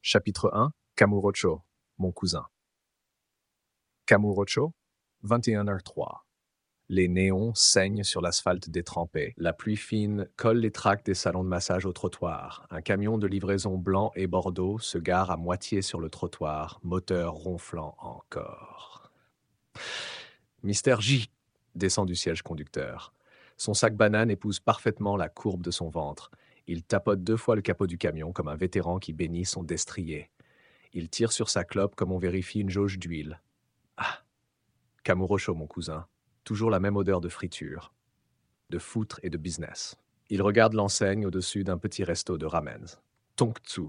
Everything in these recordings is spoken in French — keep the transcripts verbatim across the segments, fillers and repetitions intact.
Chapitre un. Kamurocho, mon cousin. Kamurocho, vingt et une heures trois. Les néons saignent sur l'asphalte détrempé. La pluie fine colle les tracts des salons de massage au trottoir. Un camion de livraison blanc et bordeaux se gare à moitié sur le trottoir, moteur ronflant encore. Mister J descend du siège conducteur. Son sac banane épouse parfaitement la courbe de son ventre. Il tapote deux fois le capot du camion comme un vétéran qui bénit son destrier. Il tire sur sa clope comme on vérifie une jauge d'huile. Ah, Kamurocho, mon cousin. Toujours la même odeur de friture, de foutre et de business. Il regarde l'enseigne au-dessus d'un petit resto de ramens. Tonkotsu.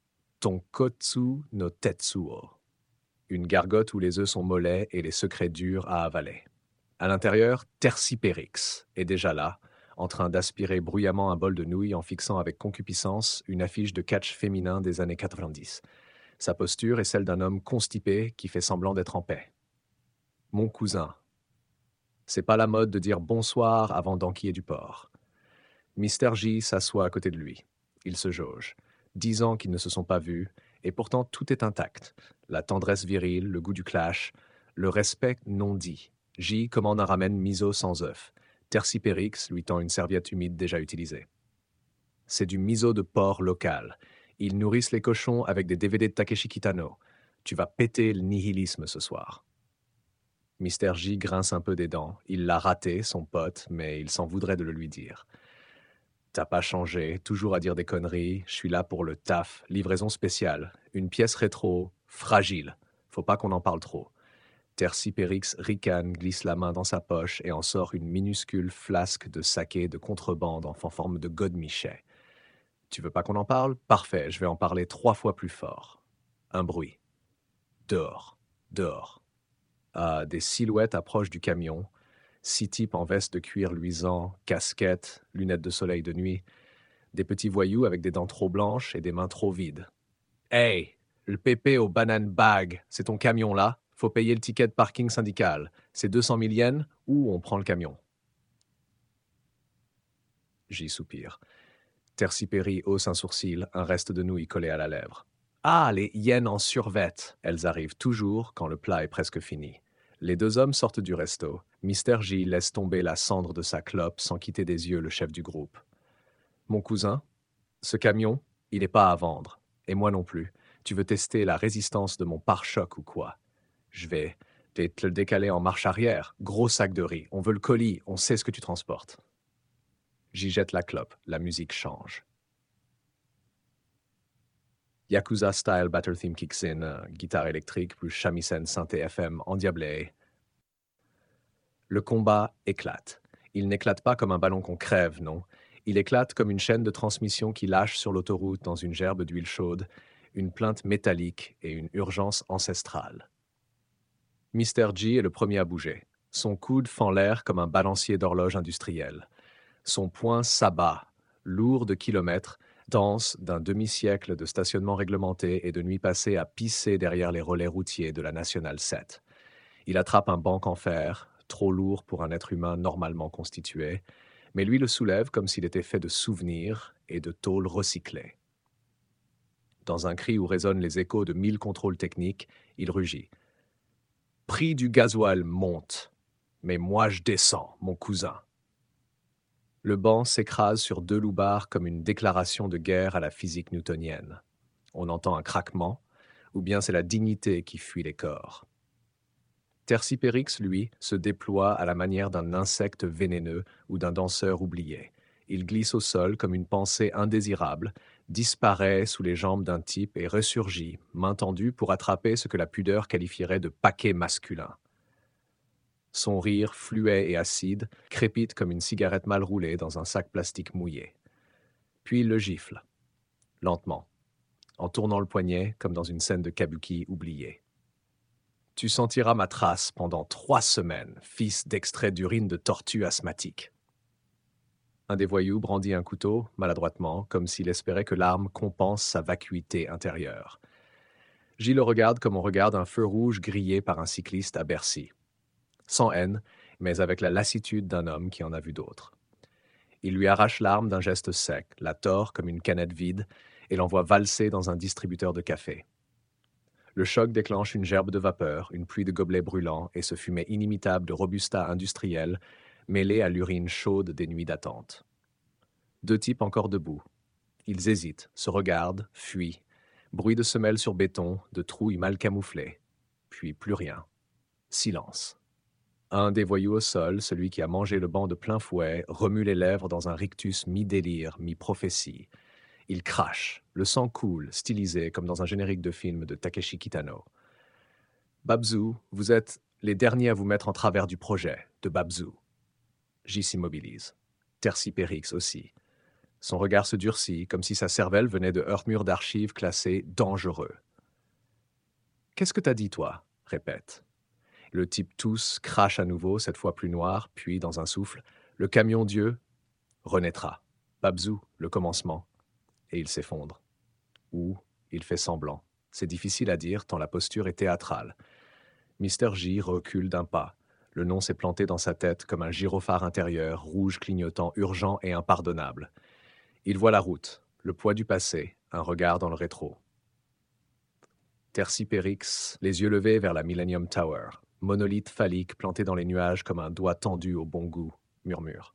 Tonkotsu no Tetsuo. Une gargote où les œufs sont mollets et les secrets durs à avaler. À l'intérieur, Tercipérix est déjà là, en train d'aspirer bruyamment un bol de nouilles en fixant avec concupiscence une affiche de catch féminin des années quatre-vingt-dix. Sa posture est celle d'un homme constipé qui fait semblant d'être en paix. Mon cousin. C'est pas la mode de dire bonsoir avant d'enquiller du porc. Mister J s'assoit à côté de lui. Il se jauge. Dix ans qu'ils ne se sont pas vus, et pourtant tout est intact. La tendresse virile, le goût du clash, le respect non dit. J commande un ramen miso sans œuf. Tercipérix lui tend une serviette humide déjà utilisée. C'est du miso de porc local. Ils nourrissent les cochons avec des D V D de Takeshi Kitano. Tu vas péter le nihilisme ce soir. Mister J grince un peu des dents. Il l'a raté, son pote, mais il s'en voudrait de le lui dire. T'as pas changé, toujours à dire des conneries. Je suis là pour le taf, livraison spéciale. Une pièce rétro, fragile. Faut pas qu'on en parle trop. Tercipérix ricane, glisse la main dans sa poche et en sort une minuscule flasque de saké de contrebande en forme de godemichet. Tu veux pas qu'on en parle? Parfait, je vais en parler trois fois plus fort. Un bruit. Dehors, dehors. Ah, des silhouettes approchent du camion. Six types en veste de cuir luisant, casquettes, lunettes de soleil de nuit. Des petits voyous avec des dents trop blanches et des mains trop vides. Hey, le pépé au banane bag, c'est ton camion là? Faut payer le ticket de parking syndical. C'est deux cent mille yens ou on prend le camion? J'y soupire. Tercipéry hausse un sourcil, un reste de nouilles collé à la lèvre. Ah, les hyènes en survêt. Elles arrivent toujours quand le plat est presque fini. Les deux hommes sortent du resto. Mister J laisse tomber la cendre de sa clope sans quitter des yeux le chef du groupe. Mon cousin, ce camion, il n'est pas à vendre. Et moi non plus. Tu veux tester la résistance de mon pare-choc ou quoi? Je vais, vais te le décaler en marche arrière. Gros sac de riz. On veut le colis. On sait ce que tu transportes. J'y jette la clope. La musique change. Yakuza Style Battle Theme kicks in, euh, guitare électrique plus shamisen synthé F M endiablé. Le combat éclate. Il n'éclate pas comme un ballon qu'on crève, non. Il éclate comme une chaîne de transmission qui lâche sur l'autoroute dans une gerbe d'huile chaude, une plainte métallique et une urgence ancestrale. Mister J est le premier à bouger. Son coude fend l'air comme un balancier d'horloge industrielle. Son poing s'abat, lourd de kilomètres, dense d'un demi-siècle de stationnement réglementé et de nuit passée à pisser derrière les relais routiers de la Nationale sept. Il attrape un banc en fer, trop lourd pour un être humain normalement constitué, mais lui le soulève comme s'il était fait de souvenirs et de tôle recyclée. Dans un cri où résonnent les échos de mille contrôles techniques, il rugit. « Prix du gasoil monte, mais moi je descends, mon cousin. » Le banc s'écrase sur deux loupards comme une déclaration de guerre à la physique newtonienne. On entend un craquement, ou bien c'est la dignité qui fuit les corps. Tercipérix, lui, se déploie à la manière d'un insecte vénéneux ou d'un danseur oublié. Il glisse au sol comme une pensée indésirable, disparaît sous les jambes d'un type et ressurgit, main tendue pour attraper ce que la pudeur qualifierait de paquet masculin. Son rire, fluet et acide, crépite comme une cigarette mal roulée dans un sac plastique mouillé. Puis il le gifle, lentement, en tournant le poignet comme dans une scène de kabuki oubliée. Tu sentiras ma trace pendant trois semaines, fils d'extrait d'urine de tortue asthmatique. Un des voyous brandit un couteau, maladroitement, comme s'il espérait que l'arme compense sa vacuité intérieure. J'y le regarde comme on regarde un feu rouge grillé par un cycliste à Bercy. Sans haine, mais avec la lassitude d'un homme qui en a vu d'autres. Il lui arrache l'arme d'un geste sec, la tord comme une canette vide, et l'envoie valser dans un distributeur de café. Le choc déclenche une gerbe de vapeur, une pluie de gobelets brûlants et ce fumet inimitable de Robusta industriel mêlé à l'urine chaude des nuits d'attente. Deux types encore debout. Ils hésitent, se regardent, fuient. Bruit de semelles sur béton, de trouilles mal camouflées. Puis plus rien. Silence. Un des voyous au sol, celui qui a mangé le banc de plein fouet, remue les lèvres dans un rictus mi-délire, mi-prophétie. Il crache, le sang coule, stylisé comme dans un générique de film de Takeshi Kitano. Babzu, vous êtes les derniers à vous mettre en travers du projet, de Babzu. J s'immobilise. Tercipérix aussi. Son regard se durcit, comme si sa cervelle venait de heurte-mur d'archives classées « dangereux ». « Qu'est-ce que t'as dit, toi » répète. Le type tousse, crache à nouveau, cette fois plus noir, puis, dans un souffle, « Le camion Dieu renaîtra. Babzu, le commencement. » Et il s'effondre. Ou il fait semblant. C'est difficile à dire, tant la posture est théâtrale. Mister J recule d'un pas. Le nom s'est planté dans sa tête comme un gyrophare intérieur, rouge clignotant, urgent et impardonnable. Il voit la route, le poids du passé, un regard dans le rétro. Tercipérix, les yeux levés vers la Millennium Tower, monolithe phallique planté dans les nuages comme un doigt tendu au bon goût, murmure.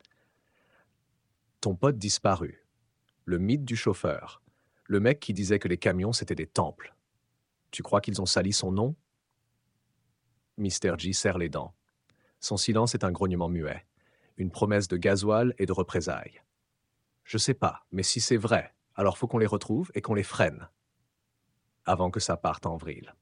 Ton pote disparu. Le mythe du chauffeur. Le mec qui disait que les camions c'était des temples. Tu crois qu'ils ont sali son nom? Mister J serre les dents. Son silence est un grognement muet, une promesse de gasoil et de représailles. Je sais pas, mais si c'est vrai, alors faut qu'on les retrouve et qu'on les freine. Avant que ça parte en vrille.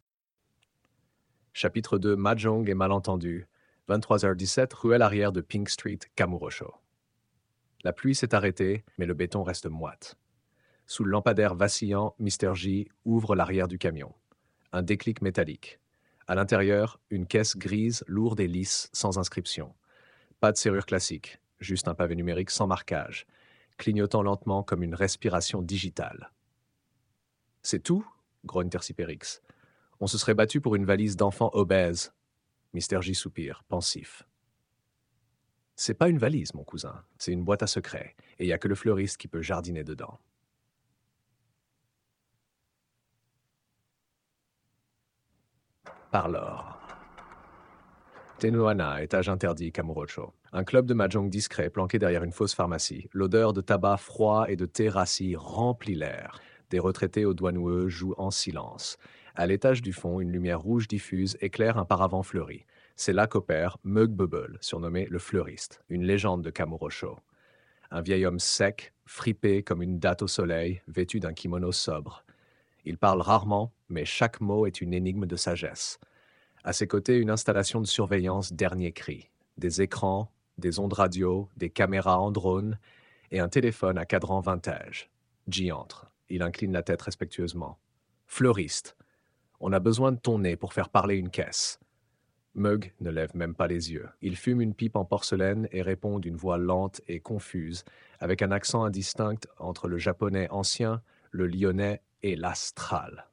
Chapitre deux, Mahjong et malentendu, vingt-trois heures dix-sept, ruelle arrière de Pink Street, Kamurocho. La pluie s'est arrêtée, mais le béton reste moite. Sous le lampadaire vacillant, Mister J ouvre l'arrière du camion. Un déclic métallique. À l'intérieur, une caisse grise, lourde et lisse, sans inscription. Pas de serrure classique, juste un pavé numérique sans marquage, clignotant lentement comme une respiration digitale. « C'est tout ?» grogne Tercipérix. « On se serait battu pour une valise d'enfant obèse. » Mister J soupire, pensif. « C'est pas une valise, mon cousin, c'est une boîte à secrets, et il n'y a que le fleuriste qui peut jardiner dedans. » Par l'or. Tenuana, étage interdit, Kamurocho. Un club de mahjong discret planqué derrière une fausse pharmacie. L'odeur de tabac froid et de thé rassis remplit l'air. Des retraités aux doigts noueux jouent en silence. À l'étage du fond, une lumière rouge diffuse éclaire un paravent fleuri. C'est là qu'opère Mug Bubble, surnommé le fleuriste, une légende de Kamurocho. Un vieil homme sec, fripé comme une date au soleil, vêtu d'un kimono sobre. Il parle rarement, mais chaque mot est une énigme de sagesse. À ses côtés, une installation de surveillance dernier cri. Des écrans, des ondes radio, des caméras en drone et un téléphone à cadran vintage. J entre. Il incline la tête respectueusement. « Fleuriste, on a besoin de ton nez pour faire parler une caisse. » Mug ne lève même pas les yeux. Il fume une pipe en porcelaine et répond d'une voix lente et confuse, avec un accent indistinct entre le japonais ancien, le lyonnais et l'astral.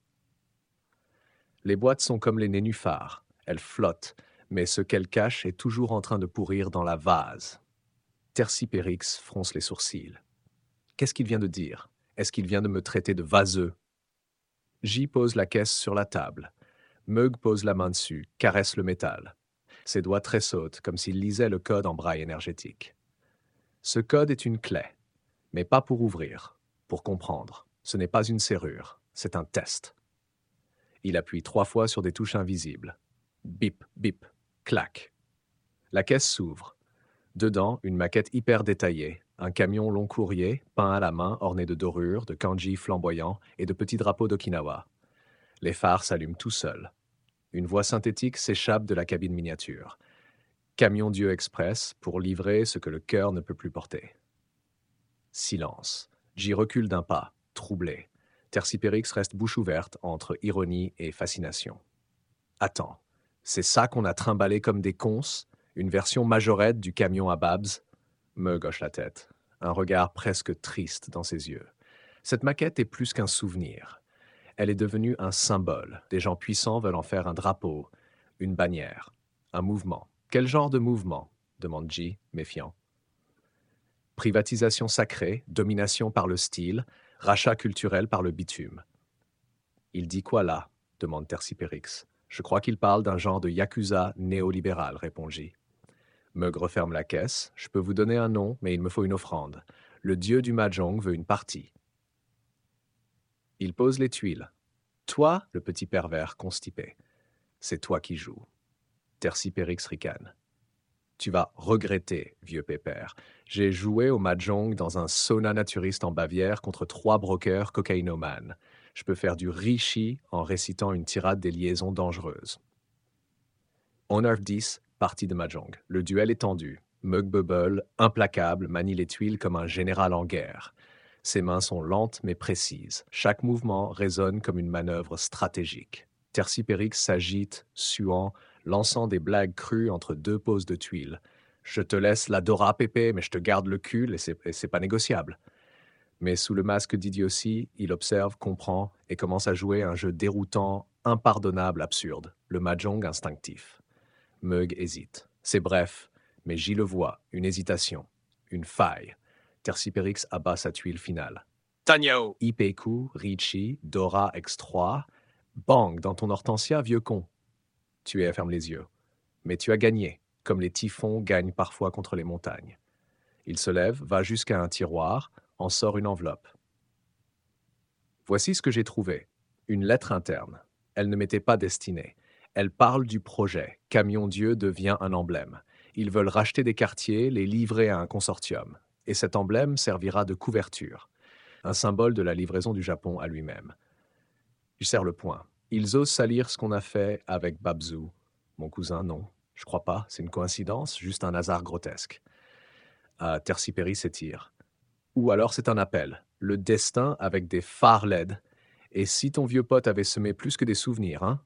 Les boîtes sont comme les nénuphars. Elles flottent, mais ce qu'elles cachent est toujours en train de pourrir dans la vase. Tercipérix fronce les sourcils. Qu'est-ce qu'il vient de dire? Est-ce qu'il vient de me traiter de vaseux? J pose la caisse sur la table. Mug pose la main dessus, caresse le métal. Ses doigts tressautent, comme s'il lisait le code en braille énergétique. Ce code est une clé, mais pas pour ouvrir, pour comprendre. Ce n'est pas une serrure, c'est un test. Il appuie trois fois sur des touches invisibles. Bip, bip, clac. La caisse s'ouvre. Dedans, une maquette hyper détaillée, un camion long courrier, peint à la main, orné de dorures, de kanji flamboyants et de petits drapeaux d'Okinawa. Les phares s'allument tout seuls. Une voix synthétique s'échappe de la cabine miniature. Camion Dieu Express pour livrer ce que le cœur ne peut plus porter. Silence. J'y recule d'un pas, troublé. Tercipérix reste bouche ouverte entre ironie et fascination. Attends, c'est ça qu'on a trimballé comme des conces? Une version majorette du camion à Babs? Me gauche la tête, un regard presque triste dans ses yeux. Cette maquette est plus qu'un souvenir. Elle est devenue un symbole. Des gens puissants veulent en faire un drapeau, une bannière, un mouvement. Quel genre de mouvement? Demande J, méfiant. Privatisation sacrée, domination par le style, Rachat culturel par le bitume. Il dit quoi là? Demande Tercipérix. Je crois qu'il parle d'un genre de yakuza néolibéral, répond J. Meug referme la caisse. Je peux vous donner un nom, mais il me faut une offrande. Le dieu du mahjong veut une partie. Il pose les tuiles. Toi, le petit pervers constipé, c'est toi qui joues. Tercipérix ricane. Tu vas regretter, vieux pépère. J'ai joué au mahjong dans un sauna naturiste en Bavière contre trois brokers cocaïnomanes. Je peux faire du rishi en récitant une tirade des liaisons dangereuses. Honneur dix, partie de mahjong. Le duel est tendu. Mug Bubble, implacable, manie les tuiles comme un général en guerre. Ses mains sont lentes mais précises. Chaque mouvement résonne comme une manœuvre stratégique. Tercipérix s'agite, suant, lançant des blagues crues entre deux poses de tuiles. Je te laisse la Dora Pépé, mais je te garde le cul et c'est, et c'est pas négociable. Mais sous le masque d'idiotie, il observe, comprend et commence à jouer un jeu déroutant, impardonnable, absurde, le mahjong instinctif. Meug hésite. C'est bref, mais j'y le vois, une hésitation, une faille. Tercipérix abat sa tuile finale. Tanyao. Ipeku, Richi, Dora X trois, bang dans ton hortensia, vieux con. Tu es, ferme les yeux. Mais tu as gagné, comme les typhons gagnent parfois contre les montagnes. Il se lève, va jusqu'à un tiroir, en sort une enveloppe. Voici ce que j'ai trouvé. Une lettre interne. Elle ne m'était pas destinée. Elle parle du projet. Camion Dieu devient un emblème. Ils veulent racheter des quartiers, les livrer à un consortium. Et cet emblème servira de couverture. Un symbole de la livraison du Japon à lui-même. Je serre le poing. Ils osent salir ce qu'on a fait avec Babzou. Mon cousin, non. Je crois pas. C'est une coïncidence, juste un hasard grotesque. Ah, Tercipéris s'étire. Ou alors c'est un appel. Le destin avec des phares L E D. Et si ton vieux pote avait semé plus que des souvenirs, hein?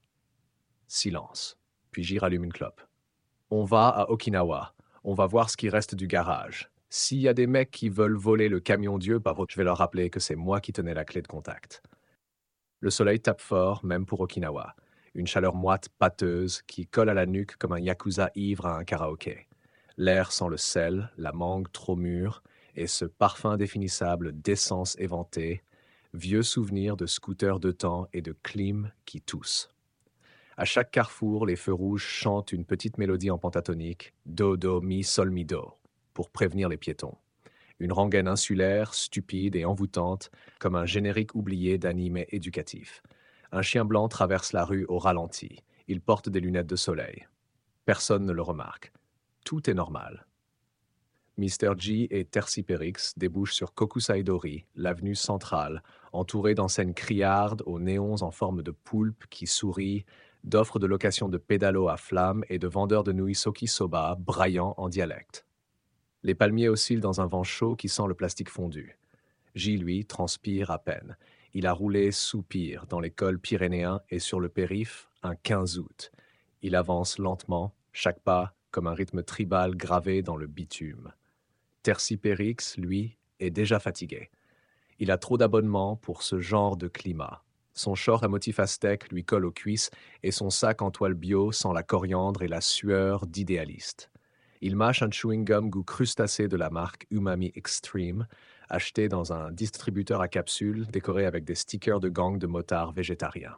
Silence. Puis J rallume une clope. On va à Okinawa. On va voir ce qui reste du garage. S'il y a des mecs qui veulent voler le camion Dieu, bah, je vais leur rappeler que c'est moi qui tenais la clé de contact. Le soleil tape fort, même pour Okinawa. Une chaleur moite, pâteuse, qui colle à la nuque comme un yakuza ivre à un karaoké. L'air sent le sel, la mangue trop mûre, et ce parfum indéfinissable d'essence éventée, vieux souvenir de scooters de temps et de clim qui toussent. À chaque carrefour, les feux rouges chantent une petite mélodie en pentatonique, do, do, mi, sol, mi, do, pour prévenir les piétons. Une rengaine insulaire, stupide et envoûtante, comme un générique oublié d'anime éducatif. Un chien blanc traverse la rue au ralenti. Il porte des lunettes de soleil. Personne ne le remarque. Tout est normal. mister G et Tercipérix débouchent sur Kokusaidori, l'avenue centrale, entourée d'enseignes criardes aux néons en forme de poulpe qui sourient, d'offres de location de pédalos à flammes et de vendeurs de nouilles soki-soba braillant en dialecte. Les palmiers oscillent dans un vent chaud qui sent le plastique fondu. J, lui, transpire à peine. Il a roulé soupir dans les cols pyrénéens et sur le périph' un quinze août. Il avance lentement, chaque pas comme un rythme tribal gravé dans le bitume. Tercipérix, lui, est déjà fatigué. Il a trop d'abonnements pour ce genre de climat. Son short à motif aztèque lui colle aux cuisses et son sac en toile bio sent la coriandre et la sueur d'idéaliste. Il mâche un chewing-gum goût crustacé de la marque Umami Extreme, acheté dans un distributeur à capsules décoré avec des stickers de gang de motards végétariens.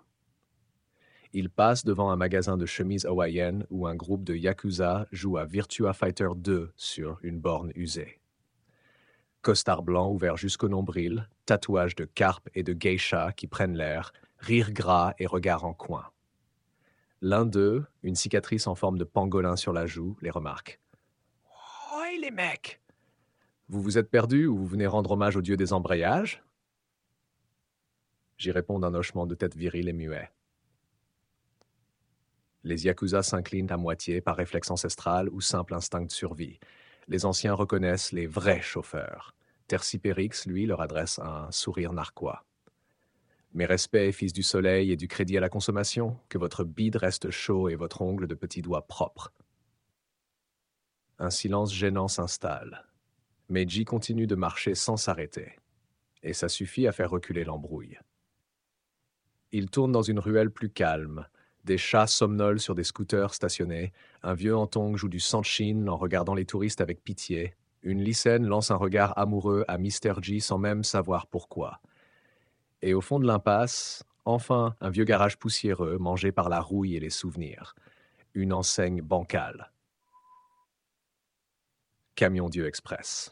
Il passe devant un magasin de chemises hawaïennes où un groupe de yakuza joue à Virtua Fighter deux sur une borne usée. Costard blanc ouvert jusqu'au nombril, tatouages de carpe et de geisha qui prennent l'air, rire gras et regard en coin. L'un d'eux, une cicatrice en forme de pangolin sur la joue, les remarque. « Oh, les mecs! Vous vous êtes perdus ou vous venez rendre hommage au dieu des embrayages ?» J'y réponds d'un hochement de tête viril et muet. Les yakuza s'inclinent à moitié par réflexe ancestral ou simple instinct de survie. Les anciens reconnaissent les vrais chauffeurs. Tercipérix, lui, leur adresse un sourire narquois. Mes respects, fils du soleil et du crédit à la consommation, que votre bide reste chaud et votre ongle de petit doigt propre. Un silence gênant s'installe. Meiji continue de marcher sans s'arrêter. Et ça suffit à faire reculer l'embrouille. Il tourne dans une ruelle plus calme. Des chats somnolent sur des scooters stationnés. Un vieux Antong joue du sanshin en regardant les touristes avec pitié. Une lycéenne lance un regard amoureux à Mister G sans même savoir pourquoi. Et au fond de l'impasse, enfin, un vieux garage poussiéreux mangé par la rouille et les souvenirs. Une enseigne bancale. Camion Dieu Express.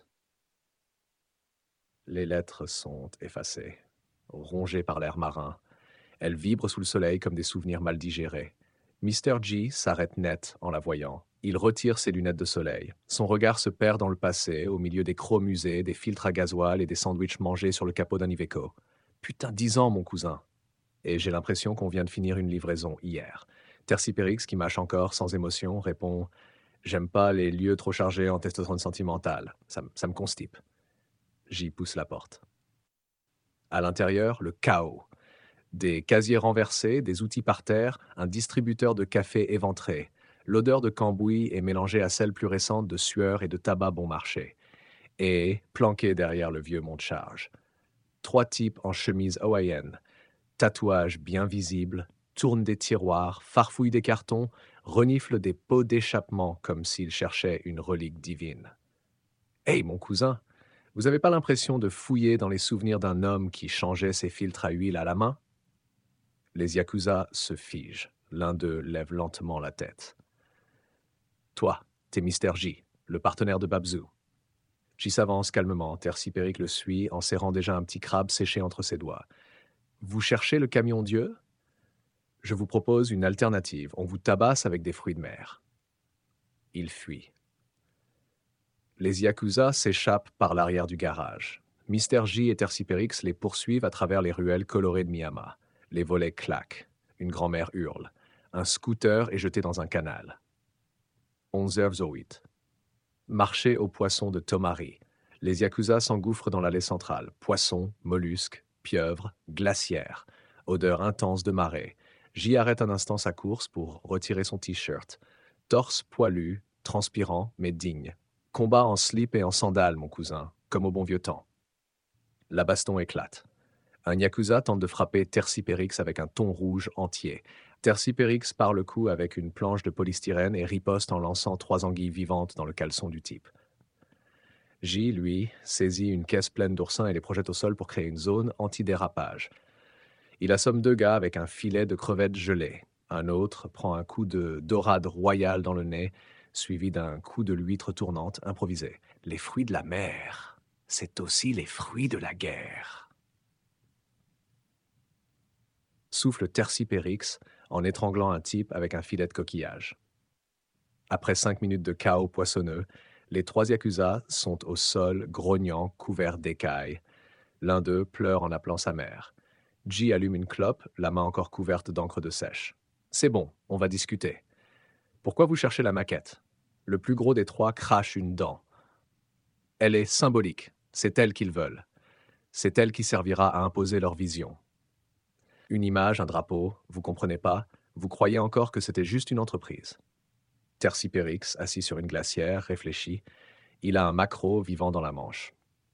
Les lettres sont effacées, rongées par l'air marin. Elles vibrent sous le soleil comme des souvenirs mal digérés. Mister G s'arrête net en la voyant. Il retire ses lunettes de soleil. Son regard se perd dans le passé, au milieu des crocs musés, des filtres à gasoil et des sandwichs mangés sur le capot d'un Iveco. Putain, dix ans, mon cousin. Et j'ai l'impression qu'on vient de finir une livraison hier. Tercipérix, qui mâche encore sans émotion, répond « J'aime pas les lieux trop chargés en testostérone sentimentale. Ça, m- ça me constipe. » J'y pousse la porte. À l'intérieur, le chaos. Des casiers renversés, des outils par terre, un distributeur de café éventré. L'odeur de cambouis est mélangée à celle plus récente de sueur et de tabac bon marché. Et, planqué derrière le vieux monte-charge, trois types en chemise hawaïenne, tatouages bien visibles, tournent des tiroirs, farfouillent des cartons, reniflent des pots d'échappement comme s'ils cherchaient une relique divine. Hey, mon cousin, vous avez pas l'impression de fouiller dans les souvenirs d'un homme qui changeait ses filtres à huile à la main? Les yakuza se figent. L'un d'eux lève lentement la tête. Toi, t'es Mister J, le partenaire de Babzu. J s'avance calmement, Tercipéric le suit en serrant déjà un petit crabe séché entre ses doigts. Vous cherchez le camion Dieu? Je vous propose une alternative. On vous tabasse avec des fruits de mer. Il fuit. Les yakuza s'échappent par l'arrière du garage. Mister J et Tercipérix les poursuivent à travers les ruelles colorées de Miyama. Les volets claquent. Une grand-mère hurle. Un scooter est jeté dans un canal. onze heures zéro huit. Marché aux poissons de Tomari. Les yakuza s'engouffrent dans l'allée centrale. Poissons, mollusques, pieuvres, glacières. Odeur intense de marée. J arrête un instant sa course pour retirer son t-shirt. Torse poilu, transpirant, mais digne. Combat en slip et en sandales, mon cousin, comme au bon vieux temps. La baston éclate. Un yakuza tente de frapper Tercipérix avec un thon rouge entier. Tercipérix part le coup avec une planche de polystyrène et riposte en lançant trois anguilles vivantes dans le caleçon du type. J, lui, saisit une caisse pleine d'oursins et les projette au sol pour créer une zone anti-dérapage. Il assomme deux gars avec un filet de crevettes gelées. Un autre prend un coup de dorade royale dans le nez, suivi d'un coup de l'huître tournante improvisée. Les fruits de la mer, c'est aussi les fruits de la guerre. Souffle Tercipérix en étranglant un type avec un filet de coquillage. Après cinq minutes de chaos poissonneux, les trois yakuza sont au sol, grognant, couverts d'écailles. L'un d'eux pleure en appelant sa mère. J allume une clope, la main encore couverte d'encre de sèche. C'est bon, on va discuter. Pourquoi vous cherchez la maquette? Le plus gros des trois crache une dent. Elle est symbolique, c'est elle qu'ils veulent. C'est elle qui servira à imposer leur vision. Une image, un drapeau, vous comprenez pas, vous croyez encore que c'était juste une entreprise. Tercipérix, assis sur une glacière, réfléchit. Il a un maquereau vivant dans la Manche.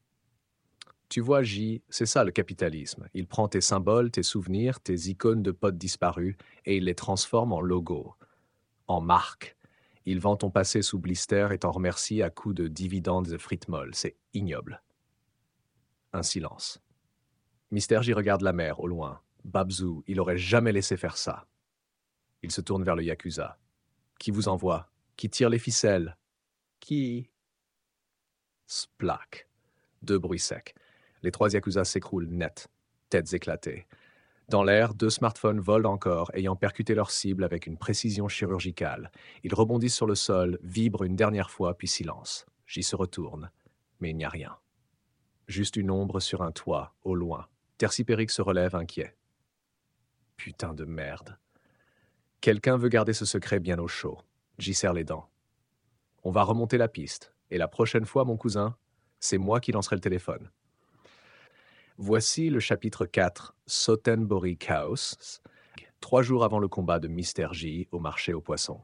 Tu vois, J, c'est ça le capitalisme. Il prend tes symboles, tes souvenirs, tes icônes de potes disparus et il les transforme en logo, en marque. Il vend ton passé sous blister et t'en remercie à coups de dividendes et frites molles. C'est ignoble. Un silence. Mister J regarde la mer, au loin. Babzu, il aurait jamais laissé faire ça. Il se tourne vers le yakuza. Qui vous envoie? Qui tire les ficelles? Qui? Splac. Deux bruits secs. Les trois yakuza s'écroulent net, têtes éclatées. Dans l'air, deux smartphones volent encore, ayant percuté leur cible avec une précision chirurgicale. Ils rebondissent sur le sol, vibrent une dernière fois, puis silence. J'y se retourne, mais il n'y a rien. Juste une ombre sur un toit, au loin. Tercipérix se relève inquiet. Putain de merde. Quelqu'un veut garder ce secret bien au chaud. J'y serre les dents. On va remonter la piste, et la prochaine fois, mon cousin, c'est moi qui lancerai le téléphone. Voici le chapitre quatre, Sotenbori Chaos, trois jours avant le combat de Mister J au marché aux poissons.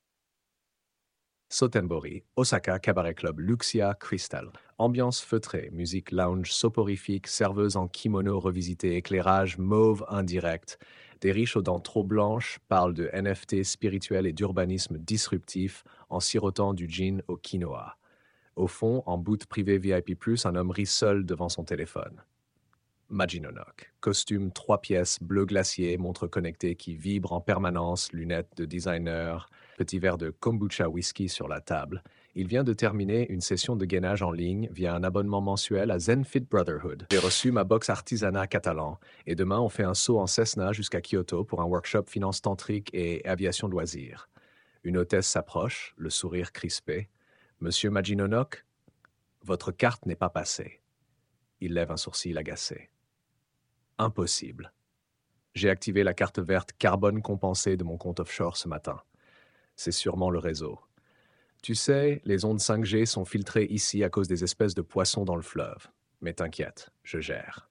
Sotenbori, Osaka Cabaret Club Luxia Crystal. Ambiance feutrée, musique lounge soporifique, serveuse en kimono revisité, éclairage mauve indirect. Des riches aux dents trop blanches parlent de N F T spirituel et d'urbanisme disruptif en sirotant du gin au quinoa. Au fond, en boot privé V I P plus, un homme rit seul devant son téléphone. Majinonok. Costume trois pièces bleu glacier, montre connectée qui vibre en permanence, lunettes de designer, petit verre de kombucha whisky sur la table. Il vient de terminer une session de gainage en ligne via un abonnement mensuel à ZenFit Brotherhood. J'ai reçu ma box artisanat catalan et demain on fait un saut en Cessna jusqu'à Kyoto pour un workshop finance tantrique et aviation de loisirs. Une hôtesse s'approche, le sourire crispé. Monsieur Majinonok, votre carte n'est pas passée. Il lève un sourcil agacé. Impossible. J'ai activé la carte verte carbone compensée de mon compte offshore ce matin. C'est sûrement le réseau. Tu sais, les ondes cinq G sont filtrées ici à cause des espèces de poissons dans le fleuve. Mais t'inquiète, je gère.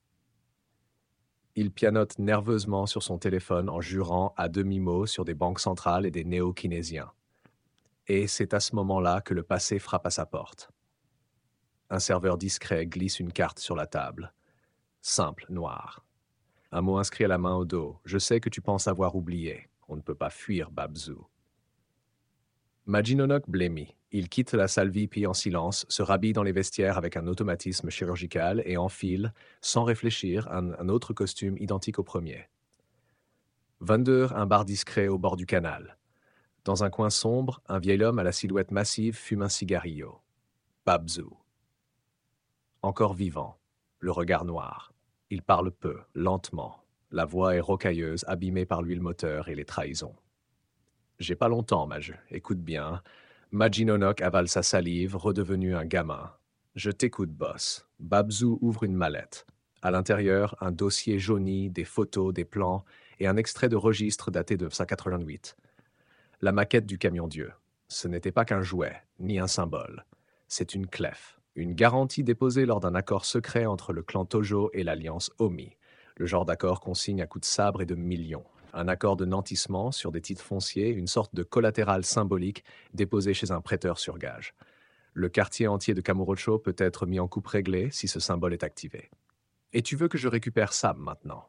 Il pianote nerveusement sur son téléphone en jurant à demi-mot sur des banques centrales et des néo-keynésiens. Et c'est à ce moment-là que le passé frappe à sa porte. Un serveur discret glisse une carte sur la table. Simple, noir. Un mot inscrit à la main au dos. Je sais que tu penses avoir oublié. On ne peut pas fuir Babzu. Majinonok blêmit. Il quitte la salle V I P en silence, se rhabille dans les vestiaires avec un automatisme chirurgical et enfile, sans réfléchir, un, un autre costume identique au premier. vingt-deux, un bar discret au bord du canal. Dans un coin sombre, un vieil homme à la silhouette massive fume un cigarillo. Babzu. Encore vivant, le regard noir. Il parle peu, lentement. La voix est rocailleuse, abîmée par l'huile moteur et les trahisons. J'ai pas longtemps, Maj. Écoute bien. Majinonok avale sa salive, redevenu un gamin. Je t'écoute, boss. Babzu ouvre une mallette. À l'intérieur, un dossier jauni, des photos, des plans et un extrait de registre daté de cent quatre-vingt-huit. La maquette du camion Dieu. Ce n'était pas qu'un jouet, ni un symbole. C'est une clef. Une garantie déposée lors d'un accord secret entre le clan Tojo et l'alliance Omi. Le genre d'accord qu'on signe à coups de sabre et de millions. Un accord de nantissement sur des titres fonciers, une sorte de collatéral symbolique déposé chez un prêteur sur gage. Le quartier entier de Kamurocho peut être mis en coupe réglée si ce symbole est activé. Et tu veux que je récupère Sam maintenant?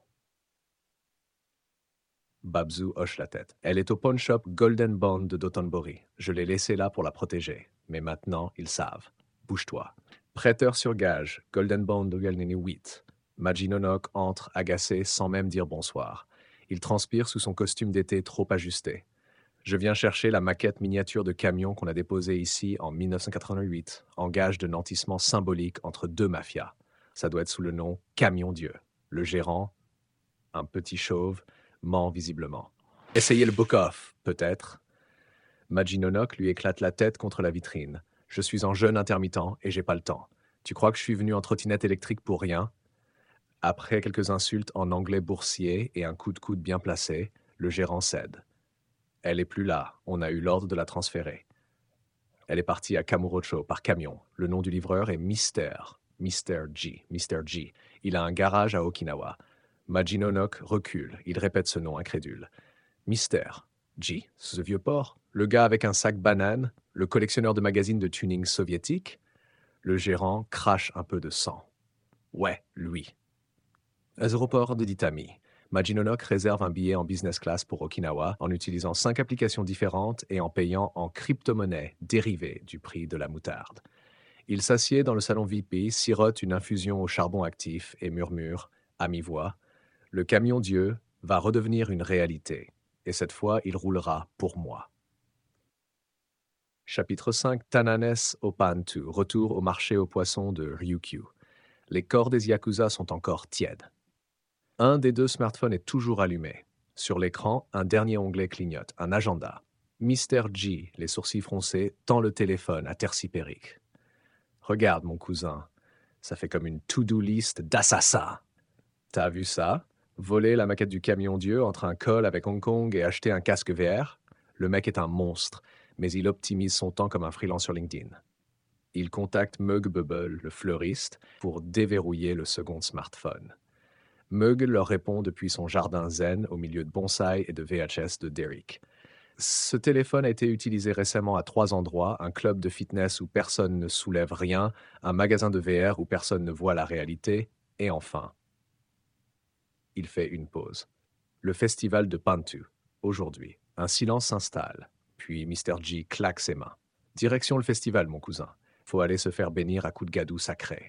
Babzu hoche la tête. Elle est au pawn shop Golden Bond de Dotonbori. Je l'ai laissée là pour la protéger. Mais maintenant, ils savent. Bouge-toi. Prêteur sur gage, Golden Bond de Galnini huit. Majinonok entre, agacé, sans même dire bonsoir. Il transpire sous son costume d'été trop ajusté. Je viens chercher la maquette miniature de camion qu'on a déposée ici en mille neuf cent quatre-vingt-huit, en gage de nantissement symbolique entre deux mafias. Ça doit être sous le nom Camion Dieu. Le gérant, un petit chauve, ment visiblement. Essayez le book-off, peut-être. Majinonok lui éclate la tête contre la vitrine. Je suis en jeûne intermittent et j'ai pas le temps. Tu crois que je suis venu en trottinette électrique pour rien? Après quelques insultes en anglais boursier et un coup de coude bien placé, le gérant cède. Elle est plus là, on a eu l'ordre de la transférer. Elle est partie à Kamurocho par camion. Le nom du livreur est Mister Mister G. Mister G. Il a un garage à Okinawa. Majinonok recule. Il répète ce nom incrédule. Mister G. Ce vieux porc? Le gars avec un sac banane? Le collectionneur de magazines de tuning soviétique? Le gérant crache un peu de sang. Ouais, lui. Aéroport de Ditami. Majinonok réserve un billet en business class pour Okinawa en utilisant cinq applications différentes et en payant en crypto-monnaie dérivée du prix de la moutarde. Il s'assied dans le salon V I P, sirote une infusion au charbon actif et murmure, à mi-voix, « Le camion Dieu va redevenir une réalité, et cette fois il roulera pour moi. » Chapitre cinq. Tananes Opantu, retour au marché aux poissons de Ryukyu. Les corps des Yakuza sont encore tièdes. Un des deux smartphones est toujours allumé. Sur l'écran, un dernier onglet clignote, un agenda. Mister G, les sourcils froncés, tend le téléphone à Tercipérique. Regarde, mon cousin, ça fait comme une to-do list d'assassins. T'as vu ça? Voler la maquette du camion Dieu entre un call avec Hong Kong et acheter un casque V R? Le mec est un monstre, mais il optimise son temps comme un freelance sur LinkedIn. Il contacte Mug Bubble, le fleuriste, pour déverrouiller le second smartphone. Mug leur répond depuis son jardin zen au milieu de bonsaï et de V H S de Derrick. Ce téléphone a été utilisé récemment à trois endroits, un club de fitness où personne ne soulève rien, un magasin de V R où personne ne voit la réalité, et enfin... Il fait une pause. Le festival de Pantu, aujourd'hui. Un silence s'installe, puis Mister G claque ses mains. Direction le festival, mon cousin. Faut aller se faire bénir à coups de gadou sacré.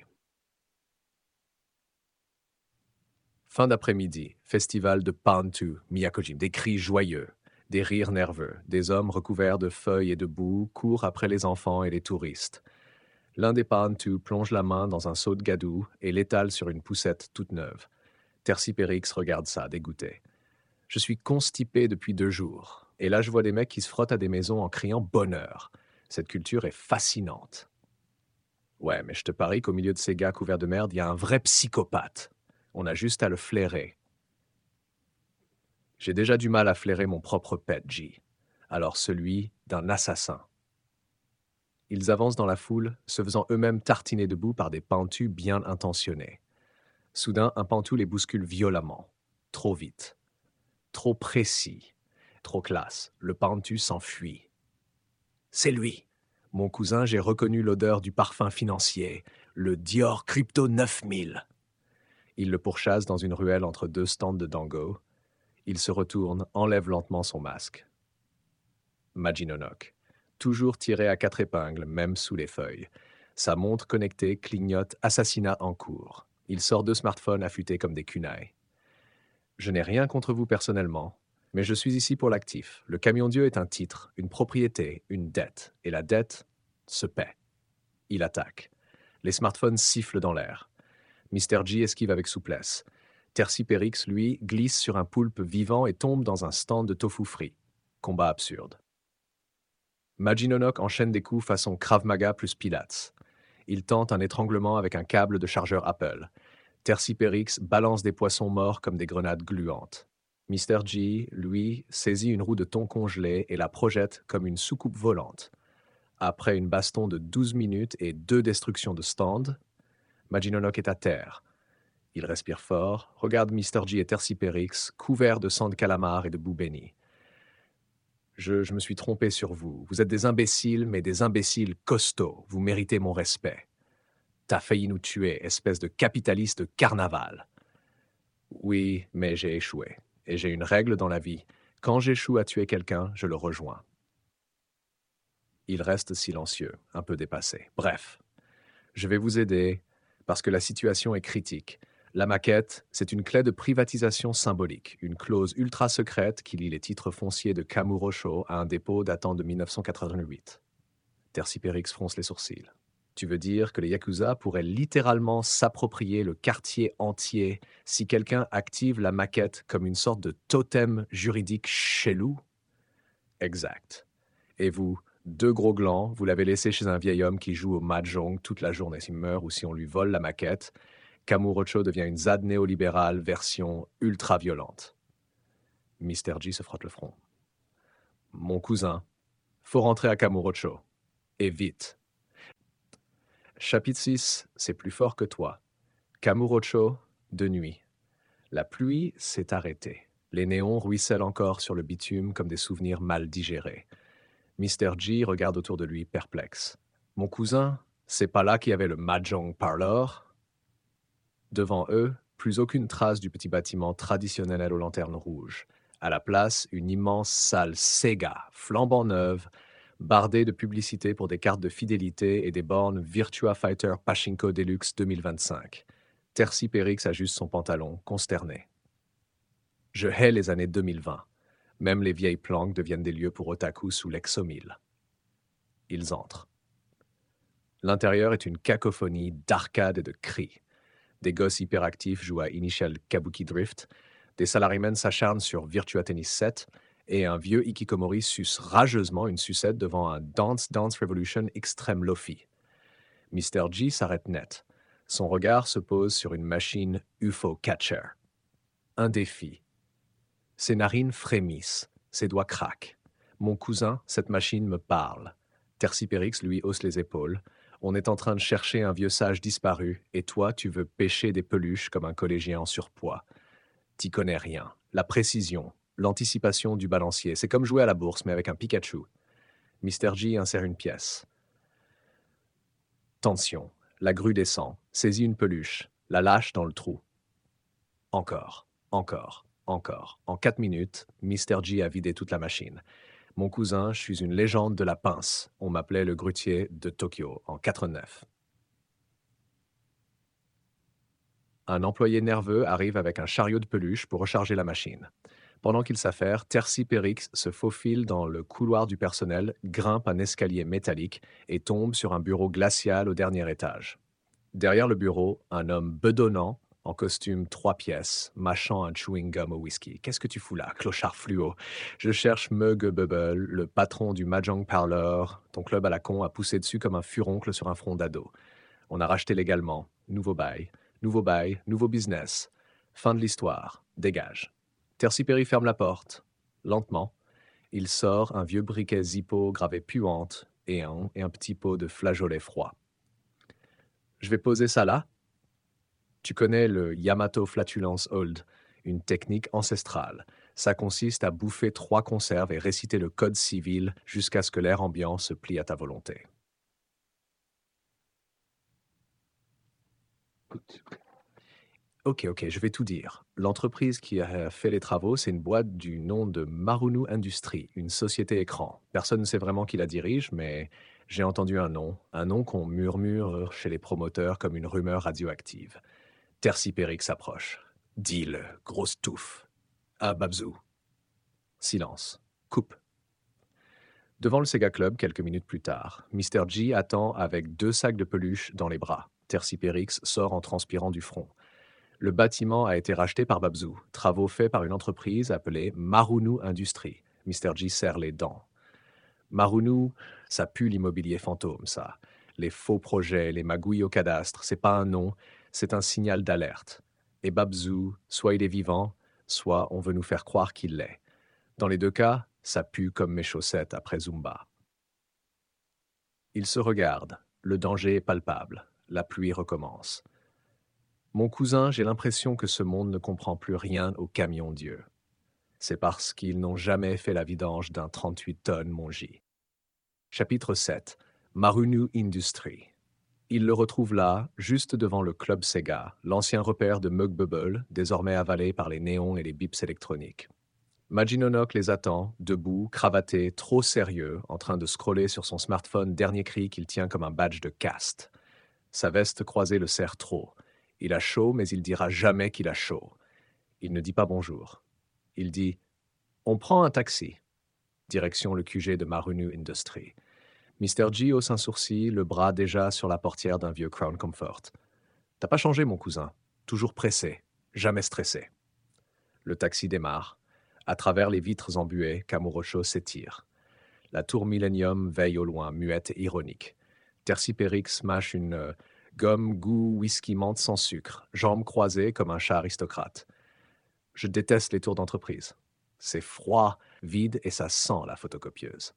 Fin d'après-midi, festival de Pantu, Miyakojim, des cris joyeux, des rires nerveux, des hommes recouverts de feuilles et de boue courent après les enfants et les touristes. L'un des Pantu plonge la main dans un seau de gadou et l'étale sur une poussette toute neuve. Tercipérix regarde ça, dégoûté. Je suis constipé depuis deux jours, et là je vois des mecs qui se frottent à des maisons en criant bonheur. Cette culture est fascinante. Ouais, mais je te parie qu'au milieu de ces gars couverts de merde, il y a un vrai psychopathe. On a juste à le flairer. J'ai déjà du mal à flairer mon propre pet, G. Alors celui d'un assassin. Ils avancent dans la foule, se faisant eux-mêmes tartiner debout par des pentus bien intentionnés. Soudain, un pentu les bouscule violemment. Trop vite. Trop précis. Trop classe. Le pentu s'enfuit. C'est lui. Mon cousin, j'ai reconnu l'odeur du parfum financier, le Dior Crypto neuf mille. Il le pourchasse dans une ruelle entre deux stands de dango. Il se retourne, enlève lentement son masque. Majinonok, toujours tiré à quatre épingles, même sous les feuilles. Sa montre connectée clignote assassinat en cours. Il sort deux smartphones affûtés comme des kunai. Je n'ai rien contre vous personnellement, mais je suis ici pour l'actif. Le camion Dieu est un titre, une propriété, une dette, et la dette se paie. Il attaque. Les smartphones sifflent dans l'air. mister G esquive avec souplesse. Tercipérix, lui, glisse sur un poulpe vivant et tombe dans un stand de tofu frit. Combat absurde. Majinonok enchaîne des coups façon Krav Maga plus Pilates. Il tente un étranglement avec un câble de chargeur Apple. Tercipérix balance des poissons morts comme des grenades gluantes. mister G, lui, saisit une roue de thon congelée et la projette comme une soucoupe volante. Après une baston de douze minutes et deux destructions de stand, Majinonok est à terre. Il respire fort, regarde mister G et Tercipérix, couverts de sang de calamar et de boue bénie. Je, je me suis trompé sur vous. Vous êtes des imbéciles, mais des imbéciles costauds. Vous méritez mon respect. T'as failli nous tuer, espèce de capitaliste de carnaval. Oui, mais j'ai échoué. Et j'ai une règle dans la vie. Quand j'échoue à tuer quelqu'un, je le rejoins. Il reste silencieux, un peu dépassé. Bref, je vais vous aider parce que la situation est critique. La maquette, c'est une clé de privatisation symbolique, une clause ultra secrète qui lie les titres fonciers de Kamurocho à un dépôt datant de mille neuf cent quatre-vingt-huit. Tercipérix fronce les sourcils. Tu veux dire que les Yakuza pourraient littéralement s'approprier le quartier entier si quelqu'un active la maquette comme une sorte de totem juridique chelou? Exact. Et vous, deux gros glands, vous l'avez laissé chez un vieil homme qui joue au mahjong toute la journée. S'il meurt ou si on lui vole la maquette, Kamurocho devient une Z A D néolibérale version ultra-violente. mister G se frotte le front. Mon cousin, faut rentrer à Kamurocho. Et vite. Chapitre six, c'est plus fort que toi. Kamurocho, de nuit. La pluie s'est arrêtée. Les néons ruissellent encore sur le bitume comme des souvenirs mal digérés. mister G regarde autour de lui, perplexe. Mon cousin, c'est pas là qu'il y avait le Mahjong Parlor? Devant eux, plus aucune trace du petit bâtiment traditionnel aux lanternes rouges. À la place, une immense salle Sega, flambant neuve, bardée de publicités pour des cartes de fidélité et des bornes Virtua Fighter Pachinko Deluxe deux mille vingt-cinq. Tercipérix ajuste son pantalon, consterné. Je hais les années deux mille vingt. Même les vieilles planques deviennent des lieux pour otaku sous l'exomile. Ils entrent. L'intérieur est une cacophonie d'arcades et de cris. Des gosses hyperactifs jouent à Initial Kabuki Drift, des salarymen s'acharnent sur Virtua Tennis sept, et un vieux hikikomori suce rageusement une sucette devant un Dance Dance Revolution Extreme Lofi. mister G s'arrête net. Son regard se pose sur une machine U F O Catcher. Un défi. Ses narines frémissent, ses doigts craquent. Mon cousin, cette machine me parle. Tercipérix lui hausse les épaules. On est en train de chercher un vieux sage disparu, et toi, tu veux pêcher des peluches comme un collégien en surpoids. T'y connais rien. La précision, l'anticipation du balancier, c'est comme jouer à la bourse, mais avec un Pikachu. mister G insère une pièce. Tension. La grue descend, saisit une peluche, la lâche dans le trou. Encore, encore, encore. En quatre minutes, mister G a vidé toute la machine. Mon cousin, je suis une légende de la pince. On m'appelait le grutier de Tokyo en quatre-vingt-neuf. Un employé nerveux arrive avec un chariot de peluche pour recharger la machine. Pendant qu'il s'affaire, Tercipérix se faufile dans le couloir du personnel, grimpe un escalier métallique et tombe sur un bureau glacial au dernier étage. Derrière le bureau, un homme bedonnant, en costume trois pièces, mâchant un chewing-gum au whisky. Qu'est-ce que tu fous là, clochard fluo? Je cherche Mug Bubble, le patron du Mahjong Parlor. Ton club à la con a poussé dessus comme un furoncle sur un front d'ado. On a racheté légalement. Nouveau bail. Nouveau bail, nouveau business. Fin de l'histoire. Dégage. Tercipéry ferme la porte. Lentement, il sort un vieux briquet Zippo gravé puante et un, et un petit pot de flageolet froid. Je vais poser ça là. Tu connais le Yamato Flatulence Hold, une technique ancestrale. Ça consiste à bouffer trois conserves et réciter le code civil jusqu'à ce que l'air ambiant se plie à ta volonté. Ok, ok, je vais tout dire. L'entreprise qui a fait les travaux, c'est une boîte du nom de Marunu Industries, une société écran. Personne ne sait vraiment qui la dirige, mais j'ai entendu un nom, un nom qu'on murmure chez les promoteurs comme une rumeur radioactive. Tercipérique s'approche. Dis-le, grosse touffe. Ah, Babzou. Silence. Coupe. Devant le Sega Club, quelques minutes plus tard, mister G attend avec deux sacs de peluche dans les bras. Tercipérix sort en transpirant du front. Le bâtiment a été racheté par Babzou, travaux faits par une entreprise appelée Marunu Industries. mister G serre les dents. Marunu, ça pue l'immobilier fantôme, ça. Les faux projets, les magouilles au cadastre, c'est pas un nom, c'est un signal d'alerte. Et Babzou, soit il est vivant, soit on veut nous faire croire qu'il l'est. Dans les deux cas, ça pue comme mes chaussettes après Zumba. Ils se regardent, le danger est palpable, la pluie recommence. Mon cousin, j'ai l'impression que ce monde ne comprend plus rien au camion Dieu. C'est parce qu'ils n'ont jamais fait la vidange d'un trente-huit tonnes, mon J. Chapitre sept. Marunu Industries. Il le retrouve là, juste devant le Club Sega, l'ancien repère de Mug Bubble, désormais avalé par les néons et les bips électroniques. Majinonok les attend, debout, cravaté, trop sérieux, en train de scroller sur son smartphone dernier cri qu'il tient comme un badge de caste. Sa veste croisée le serre trop. Il a chaud, mais il dira jamais qu'il a chaud. Il ne dit pas bonjour. Il dit « On prend un taxi ». Direction le Q G de Marunu Industries. mister G hausse un sourcil, le bras déjà sur la portière d'un vieux Crown Comfort. « T'as pas changé, mon cousin. Toujours pressé. Jamais stressé. » Le taxi démarre. À travers les vitres embuées, Kamurocho s'étire. La tour Millennium veille au loin, muette et ironique. Tercipérix mâche une euh, gomme goût whisky menthe sans sucre, jambes croisées comme un chat aristocrate. Je déteste les tours d'entreprise. C'est froid, vide et ça sent la photocopieuse.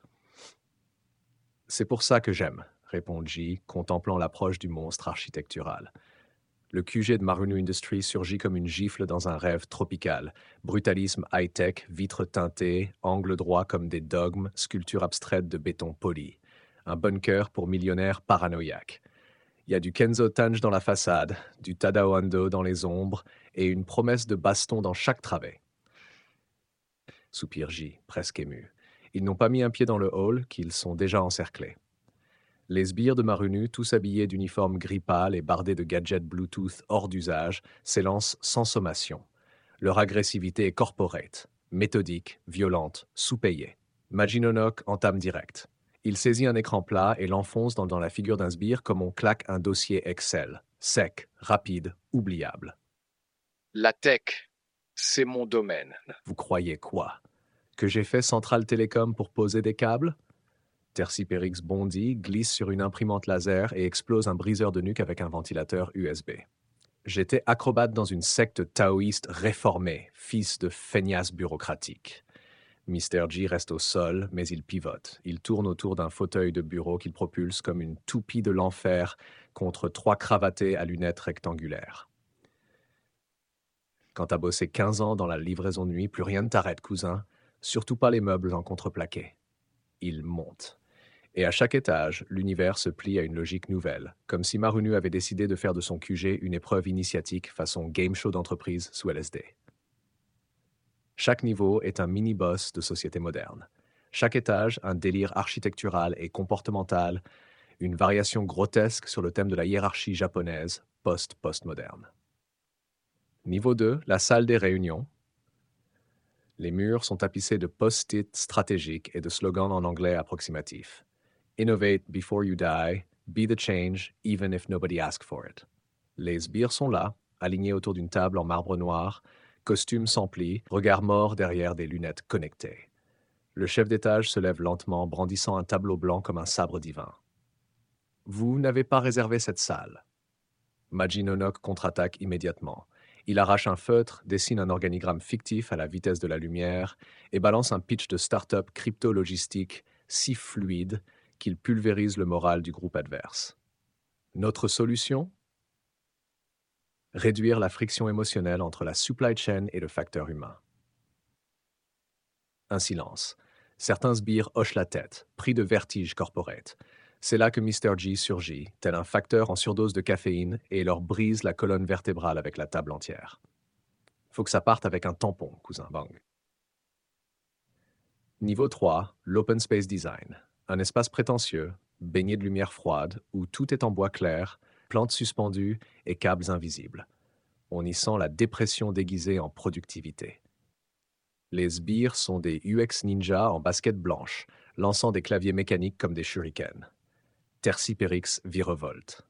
C'est pour ça que j'aime, répond G, contemplant l'approche du monstre architectural. Le Q G de Marunu Industries surgit comme une gifle dans un rêve tropical. Brutalisme high-tech, vitres teintées, angles droits comme des dogmes, sculptures abstraites de béton poli. Un bunker pour millionnaires paranoïaques. Il y a du Kenzo Tange dans la façade, du Tadao Ando dans les ombres et une promesse de baston dans chaque travée. Soupire J, presque ému. Ils n'ont pas mis un pied dans le hall, qu'ils sont déjà encerclés. Les sbires de Marunu, tous habillés d'uniformes gris pâle et bardés de gadgets Bluetooth hors d'usage, s'élancent sans sommation. Leur agressivité est corporate, méthodique, violente, sous-payée. Majinonok entame direct. Il saisit un écran plat et l'enfonce dans, dans la figure d'un sbire comme on claque un dossier Excel. Sec, rapide, oubliable. La tech, c'est mon domaine. Vous croyez quoi? Que j'ai fait Centrale Télécom pour poser des câbles? Tercipérix bondit, glisse sur une imprimante laser et explose un briseur de nuque avec un ventilateur U S B. J'étais acrobate dans une secte taoïste réformée, fils de feignasse bureaucratique. mister G reste au sol, mais il pivote. Il tourne autour d'un fauteuil de bureau qu'il propulse comme une toupie de l'enfer contre trois cravatés à lunettes rectangulaires. Quand t'as bossé quinze ans dans la livraison de nuit, plus rien ne t'arrête, cousin. Surtout pas les meubles en contreplaqué. Il monte. Et à chaque étage, l'univers se plie à une logique nouvelle, comme si Marunu avait décidé de faire de son Q G une épreuve initiatique façon game show d'entreprise sous L S D. Chaque niveau est un mini-boss de société moderne. Chaque étage, un délire architectural et comportemental, une variation grotesque sur le thème de la hiérarchie japonaise post-postmoderne. Niveau deux, la salle des réunions. Les murs sont tapissés de post-it stratégiques et de slogans en anglais approximatifs. Innovate before you die, be the change even if nobody asks for it. Les sbires sont là, alignés autour d'une table en marbre noir, costumes sans plis, regard mort derrière des lunettes connectées. Le chef d'étage se lève lentement, brandissant un tableau blanc comme un sabre divin. Vous n'avez pas réservé cette salle. Maji Nonok contre-attaque immédiatement. Il arrache un feutre, dessine un organigramme fictif à la vitesse de la lumière et balance un pitch de start-up crypto-logistique si fluide qu'il pulvérise le moral du groupe adverse. Notre solution? Réduire la friction émotionnelle entre la supply chain et le facteur humain. Un silence. Certains sbires hochent la tête, pris de vertige corporate. C'est là que mister G surgit, tel un facteur en surdose de caféine, et leur brise la colonne vertébrale avec la table entière. Faut que ça parte avec un tampon, cousin Bang. Niveau trois, l'Open Space Design. Un espace prétentieux, baigné de lumière froide, où tout est en bois clair, plantes suspendues et câbles invisibles. On y sent la dépression déguisée en productivité. Les sbires sont des U X ninjas en basket blanche, lançant des claviers mécaniques comme des shurikens. Tercipérix virevolte.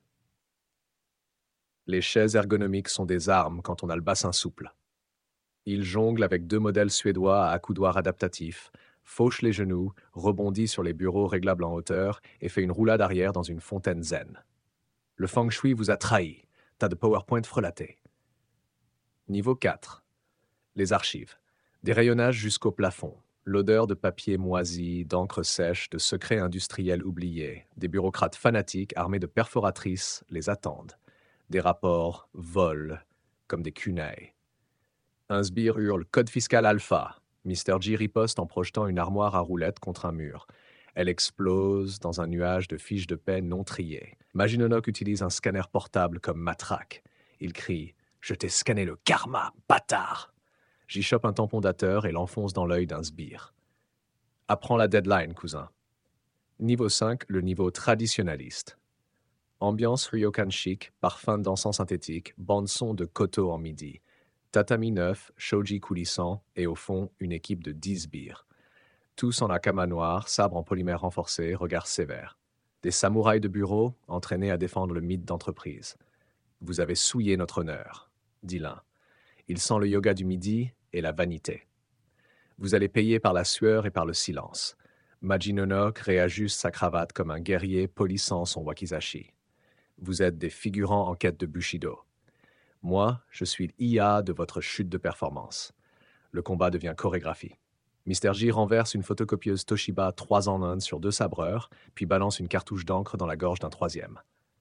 Les chaises ergonomiques sont des armes quand on a le bassin souple. Il jongle avec deux modèles suédois à accoudoirs adaptatifs, fauche les genoux, rebondit sur les bureaux réglables en hauteur et fait une roulade arrière dans une fontaine zen. Le feng shui vous a trahi. Tas de PowerPoint frelaté. Niveau quatre. Les archives. Des rayonnages jusqu'au plafond. L'odeur de papier moisi, d'encre sèche, de secrets industriels oubliés. Des bureaucrates fanatiques armés de perforatrices les attendent. Des rapports volent comme des kunai. Un sbire hurle « Code fiscal alpha ». mister G riposte en projetant une armoire à roulettes contre un mur. Elle explose dans un nuage de fiches de paie non triées. Maji Nonok utilise un scanner portable comme matraque. Il crie « Je t'ai scanné le karma, bâtard !» J'y chope un tampon dateur et l'enfonce dans l'œil d'un sbire. Apprends la deadline, cousin. Niveau cinq, le niveau traditionnaliste. Ambiance ryokan chic, parfum d'encens synthétique, bande-son de koto en midi. Tatami neuf, shoji coulissant et au fond, une équipe de dix sbires. Tous en akama noir, sabre en polymère renforcé, regard sévère. Des samouraïs de bureau entraînés à défendre le mythe d'entreprise. Vous avez souillé notre honneur, dit l'un. Il sent le yoga du midi et la vanité. Vous allez payer par la sueur et par le silence. Maji Nonok réajuste sa cravate comme un guerrier polissant son wakizashi. Vous êtes des figurants en quête de Bushido. Moi, je suis l'I A de votre chute de performance. Le combat devient chorégraphie. mister J renverse une photocopieuse Toshiba trois en un sur deux sabreurs, puis balance une cartouche d'encre dans la gorge d'un troisième.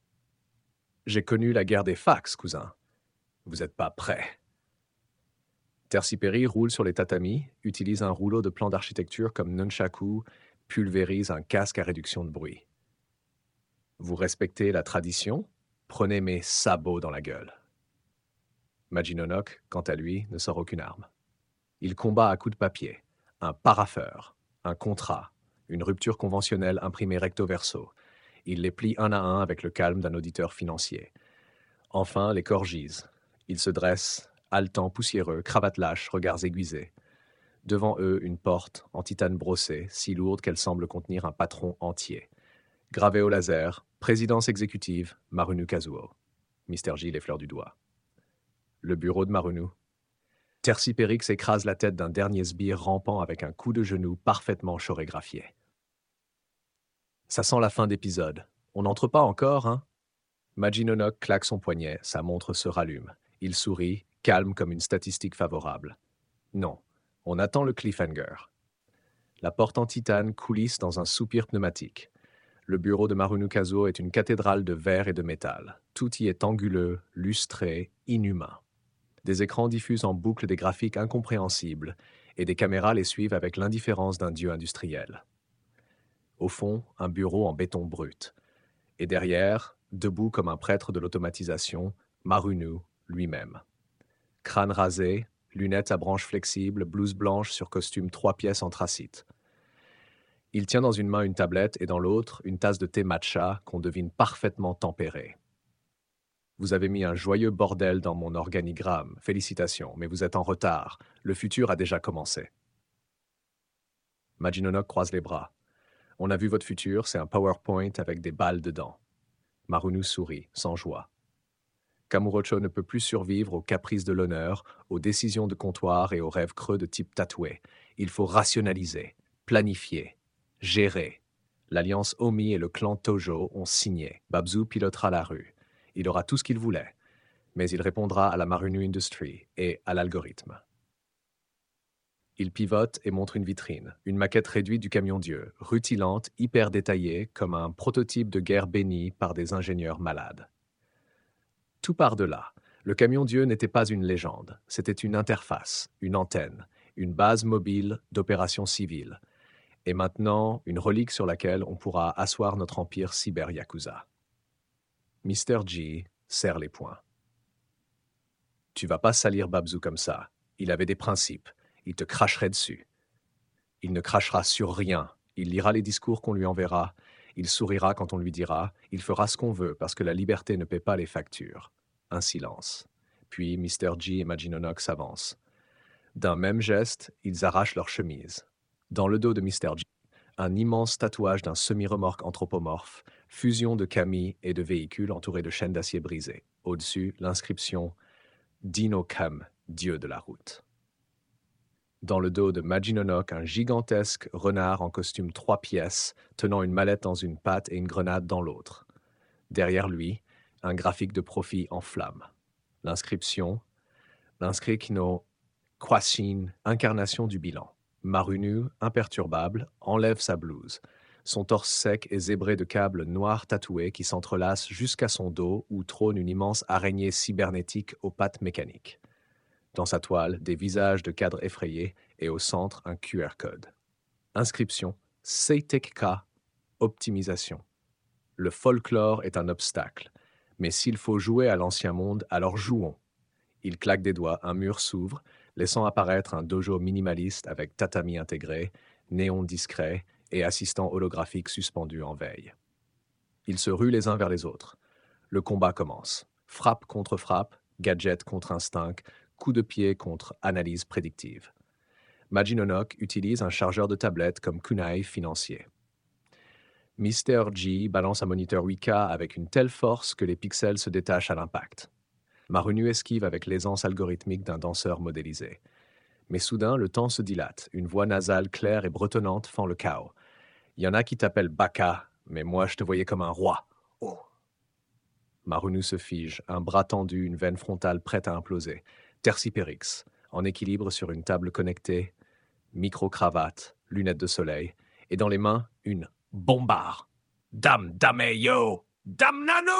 J'ai connu la guerre des fax, cousin. Vous n'êtes pas prêt. Tercipéry roule sur les tatamis, utilise un rouleau de plan d'architecture comme nunchaku, pulvérise un casque à réduction de bruit. Vous respectez la tradition? Prenez mes sabots dans la gueule. Maji Nonok, quant à lui, ne sort aucune arme. Il combat à coups de papier, un parapheur, un contrat, une rupture conventionnelle imprimée recto verso. Il les plie un à un avec le calme d'un auditeur financier. Enfin, les corps gisent. Ils se dressent, haletants, poussiéreux, cravates lâches, regards aiguisés. Devant eux, une porte en titane brossée, si lourde qu'elle semble contenir un patron entier. Gravé au laser, présidence exécutive, Marunu Kazuo. mister J l'effleure du doigt. Le bureau de Marunu. Tercipérix écrase la tête d'un dernier sbire rampant avec un coup de genou parfaitement chorégraphié. Ça sent la fin d'épisode. On n'entre pas encore, hein? Maji Nonok claque son poignet, sa montre se rallume. Il sourit, calme comme une statistique favorable. Non, on attend le cliffhanger. La porte en titane coulisse dans un soupir pneumatique. Le bureau de Marunu Kazuo est une cathédrale de verre et de métal. Tout y est anguleux, lustré, inhumain. Des écrans diffusent en boucle des graphiques incompréhensibles et des caméras les suivent avec l'indifférence d'un dieu industriel. Au fond, un bureau en béton brut. Et derrière, debout comme un prêtre de l'automatisation, Marunu lui-même. Crâne rasé, lunettes à branches flexibles, blouse blanche sur costume trois pièces anthracite. Il tient dans une main une tablette et dans l'autre une tasse de thé matcha qu'on devine parfaitement tempérée. Vous avez mis un joyeux bordel dans mon organigramme. Félicitations, mais vous êtes en retard. Le futur a déjà commencé. Majinonok croise les bras. On a vu votre futur, c'est un PowerPoint avec des balles dedans. Marunu sourit, sans joie. Kamurocho ne peut plus survivre aux caprices de l'honneur, aux décisions de comptoir et aux rêves creux de type tatoué. Il faut rationaliser, planifier, gérer. L'alliance Omi et le clan Tojo ont signé. Babzu pilotera la rue. Il aura tout ce qu'il voulait, mais il répondra à la Marunu Industry et à l'algorithme. Il pivote et montre une vitrine, une maquette réduite du camion Dieu, rutilante, hyper détaillée, comme un prototype de guerre béni par des ingénieurs malades. Tout part de là. Le camion Dieu n'était pas une légende, c'était une interface, une antenne, une base mobile d'opérations civiles, et maintenant une relique sur laquelle on pourra asseoir notre empire cyber-yakuza. mister G serre les poings. Tu vas pas salir Babzu comme ça. Il avait des principes. Il te cracherait dessus. Il ne crachera sur rien. Il lira les discours qu'on lui enverra. Il sourira quand on lui dira. Il fera ce qu'on veut parce que la liberté ne paie pas les factures. Un silence. Puis mister G et Majinonok s'avancent. D'un même geste, ils arrachent leur chemise. Dans le dos de mister G, un immense tatouage d'un semi-remorque anthropomorphe, fusion de camis et de véhicules entourés de chaînes d'acier brisées. Au-dessus, l'inscription « Dino Kam, dieu de la route ». Dans le dos de Majinonok, un gigantesque renard en costume trois pièces, tenant une mallette dans une patte et une grenade dans l'autre. Derrière lui, un graphique de profil en flammes. L'inscription « L'inscrit no Kwashin, incarnation du bilan ». Marunu, imperturbable, enlève sa blouse. Son torse sec est zébré de câbles noirs tatoués qui s'entrelacent jusqu'à son dos où trône une immense araignée cybernétique aux pattes mécaniques. Dans sa toile, des visages de cadres effrayés et au centre, un Q R code. Inscription « Seitekka, optimisation ». Le folklore est un obstacle, mais s'il faut jouer à l'ancien monde, alors jouons. Il claque des doigts, un mur s'ouvre, laissant apparaître un dojo minimaliste avec tatami intégré, néon discret et assistant holographique suspendu en veille. Ils se ruent les uns vers les autres. Le combat commence. Frappe contre frappe, gadget contre instinct, coup de pied contre analyse prédictive. Majinonok utilise un chargeur de tablette comme kunai financier. mister G balance un moniteur huit K avec une telle force que les pixels se détachent à l'impact. Marunu esquive avec l'aisance algorithmique d'un danseur modélisé. Mais soudain, le temps se dilate. Une voix nasale claire et bretonnante fend le chaos. Il y en a qui t'appellent Baka, mais moi je te voyais comme un roi. Oh. Marunu se fige, un bras tendu, une veine frontale prête à imploser. Tercipérix, en équilibre sur une table connectée, micro-cravate, lunettes de soleil, et dans les mains, une bombarde. Dame, dame, yo! Dame nano!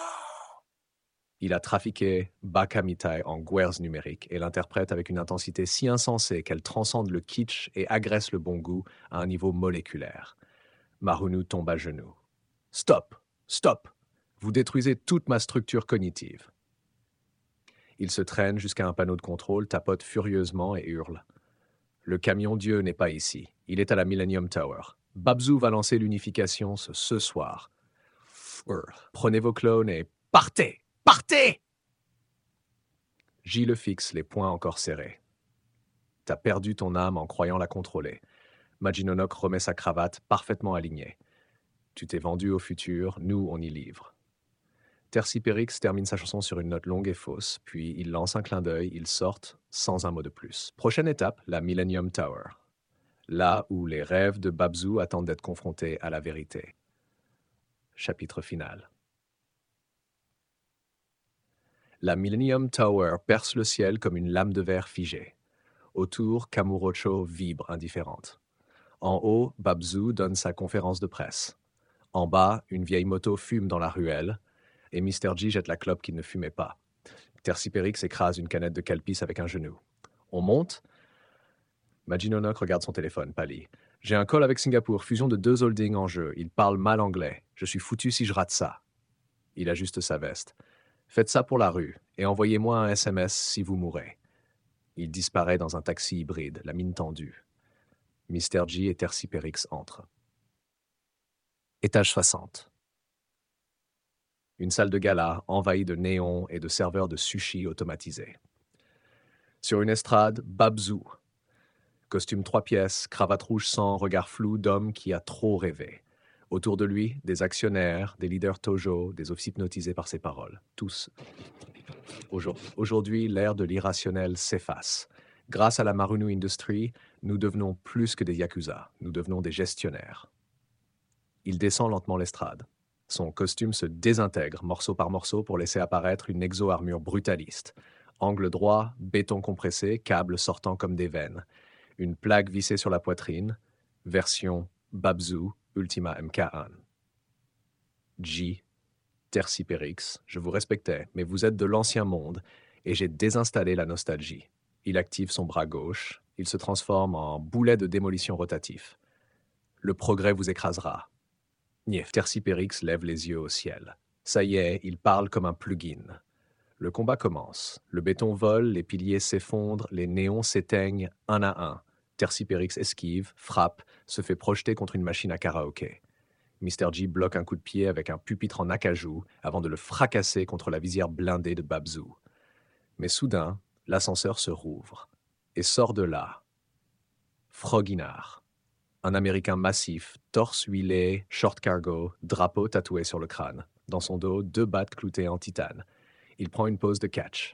Il a trafiqué Baka Mitai en guerres numériques et l'interprète avec une intensité si insensée qu'elle transcende le kitsch et agresse le bon goût à un niveau moléculaire. Marunu tombe à genoux. « Stop! Stop! Vous détruisez toute ma structure cognitive. » Il se traîne jusqu'à un panneau de contrôle, tapote furieusement et hurle. « Le camion Dieu n'est pas ici. Il est à la Millennium Tower. Babzu va lancer l'unification ce, ce soir. Prenez vos clones et partez! Partez! » J le fixe, les poings encore serrés. « T'as perdu ton âme en croyant la contrôler. » Majinonok remet sa cravate parfaitement alignée. « Tu t'es vendu au futur, nous on y livre. » Tercipérix termine sa chanson sur une note longue et fausse, puis il lance un clin d'œil, ils sortent sans un mot de plus. Prochaine étape, la Millennium Tower. Là où les rêves de Babzu attendent d'être confrontés à la vérité. Chapitre final. La Millennium Tower perce le ciel comme une lame de verre figée. Autour, Kamurocho vibre indifférente. En haut, Babzu donne sa conférence de presse. En bas, une vieille moto fume dans la ruelle, et mister G jette la clope qu'il ne fumait pas. Tercipérix écrase une canette de calpis avec un genou. On monte. Majinonok regarde son téléphone, pâlit. J'ai un call avec Singapour, fusion de deux holdings en jeu. Il parle mal anglais. Je suis foutu si je rate ça. Il ajuste sa veste. Faites ça pour la rue, et envoyez-moi un S M S si vous mourrez. Il disparaît dans un taxi hybride, la mine tendue. mister G et Tercipérix entrent. Étage soixante. Une salle de gala envahie de néons et de serveurs de sushi automatisés. Sur une estrade, Babzou. Costume trois pièces, cravate rouge sang, regard flou d'homme qui a trop rêvé. Autour de lui, des actionnaires, des leaders Tojo, des officiers hypnotisés par ses paroles. Tous. Aujourd'hui, l'ère de l'irrationnel s'efface. Grâce à la Marunu Industry, nous devenons plus que des yakuza, nous devenons des gestionnaires. Il descend lentement l'estrade. Son costume se désintègre morceau par morceau pour laisser apparaître une exo-armure brutaliste. Angle droit, béton compressé, câbles sortant comme des veines. Une plaque vissée sur la poitrine. Version Babzou Ultima M K un. G. Tercipérix, je vous respectais, mais vous êtes de l'ancien monde, et j'ai désinstallé la nostalgie. Il active son bras gauche, il se transforme en boulet de démolition rotatif. Le progrès vous écrasera. Nief, Tercipérix lève les yeux au ciel. Ça y est, il parle comme un plugin. Le combat commence. Le béton vole, les piliers s'effondrent, les néons s'éteignent un à un. Tercipérix esquive, frappe, se fait projeter contre une machine à karaoké. Mister G bloque un coup de pied avec un pupitre en acajou avant de le fracasser contre la visière blindée de Babzou. Mais soudain, l'ascenseur se rouvre et sort de là Froginard. Un Américain massif, torse huilé, short cargo, drapeau tatoué sur le crâne. Dans son dos, deux battes cloutées en titane. Il prend une pose de catch.